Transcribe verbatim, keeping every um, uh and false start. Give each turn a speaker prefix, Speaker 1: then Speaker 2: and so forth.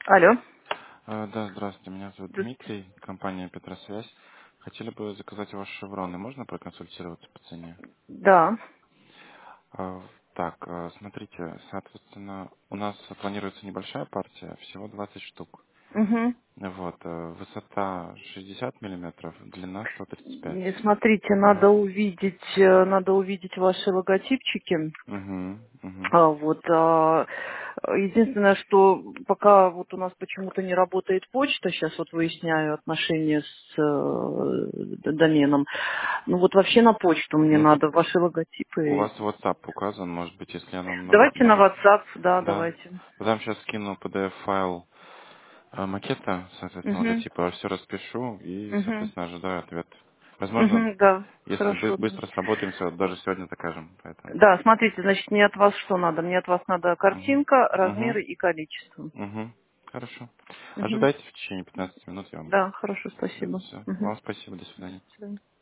Speaker 1: Алло.
Speaker 2: А, Да, здравствуйте, меня зовут
Speaker 1: Здравствуйте.
Speaker 2: Дмитрий, компания Петросвязь. Хотели бы заказать ваши шевроны, можно проконсультироваться по цене?
Speaker 1: Да.
Speaker 2: А, Так, а, смотрите, соответственно, у нас планируется небольшая партия, всего двадцать штук.
Speaker 1: Угу.
Speaker 2: Вот, э, высота шестьдесят миллиметров, длина сто тридцать пять.
Speaker 1: И смотрите, надо увидеть, э, надо увидеть ваши логотипчики.
Speaker 2: Угу, угу.
Speaker 1: А, вот, а, единственное, что пока вот у нас почему-то не работает почта, сейчас вот выясняю отношения с э, д- доменом. Ну вот вообще на почту мне
Speaker 2: Ну тут
Speaker 1: надо ваши
Speaker 2: у
Speaker 1: логотипы.
Speaker 2: вас WhatsApp указан, может быть, если оно много,
Speaker 1: Давайте на
Speaker 2: может...
Speaker 1: WhatsApp, да,
Speaker 2: Да.
Speaker 1: давайте.
Speaker 2: Вот там сейчас скину пи ди эф-файл а, макета, соответственно,
Speaker 1: Угу.
Speaker 2: логотипа, все распишу и,
Speaker 1: Угу.
Speaker 2: соответственно, ожидаю ответ. Возможно,
Speaker 1: Угу, да,
Speaker 2: если бы-
Speaker 1: хорошо.
Speaker 2: быстро сработаемся, вот даже сегодня закажем, поэтому.
Speaker 1: Да, смотрите, значит, мне от вас что надо? Мне от вас надо
Speaker 2: Угу.
Speaker 1: картинка,
Speaker 2: Угу.
Speaker 1: размеры и количество.
Speaker 2: Угу. Хорошо.
Speaker 1: Угу.
Speaker 2: Ожидайте в течение пятнадцати минут, я вам...
Speaker 1: Да, хорошо, спасибо.
Speaker 2: Все.
Speaker 1: Угу.
Speaker 2: Вам спасибо, до свидания.
Speaker 1: До свидания.